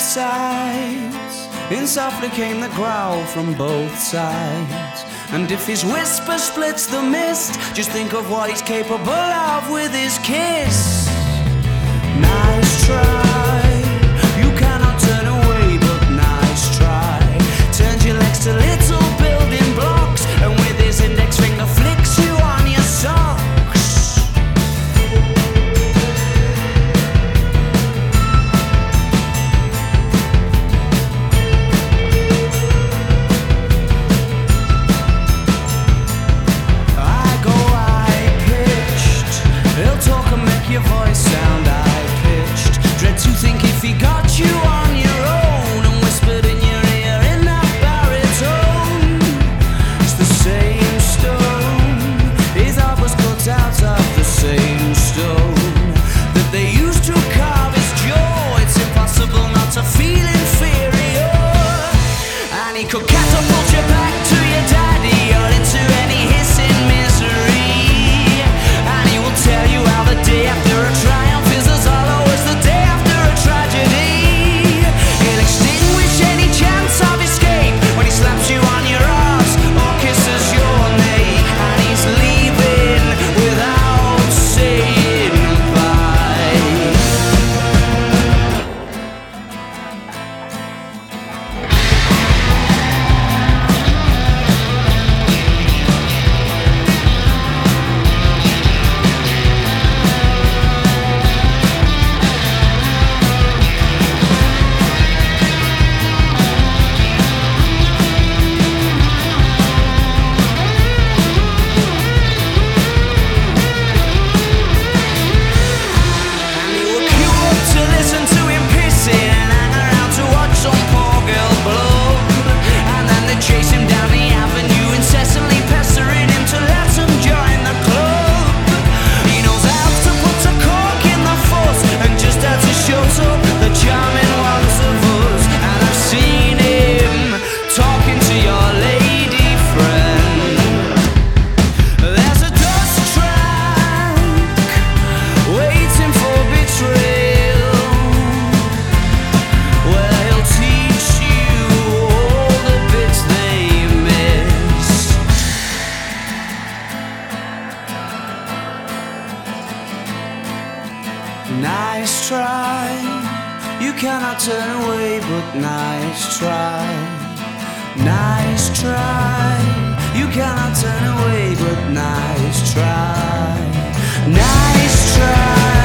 sides. In softly came the growl from both sides. And if his whisper splits the mist, just think of what he's capable of with his kiss. Nice try. You cannot turn away, but nice try. Turns your legs to little building blocks, and with his index finger flicks you on your socks. Your voice sound high-pitched. Dread to think if he got you on your own and whispered in your ear in that baritone. It's the same stone. His heart was cut out of the same stone that they used to carve his jaw. It's impossible not to feel inferior. And he could catapult you back to your daddy or into any hissing misery. And he will tell you how the day after a triumph is as hollow as the day after a tragedy. He'll extinguish any chance of escape when he slaps you on your arse or kisses your name. And he's leaving without saying bye. Chase him down the avenue, incessantly pestering him to let him join the club. He knows how to put a cork in the force and just how to shut up the charming ones of us. And I've seen him talking to your lady friend. There's a dust track waiting for betrayal, where he'll teach you all the bits they miss. Nice try. You cannot turn away, but nice try. Nice try. You cannot turn away, but nice try. Nice try.